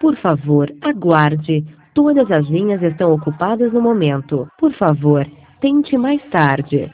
Por favor, aguarde. Todas as linhas estão ocupadas no momento. Por favor, tente mais tarde.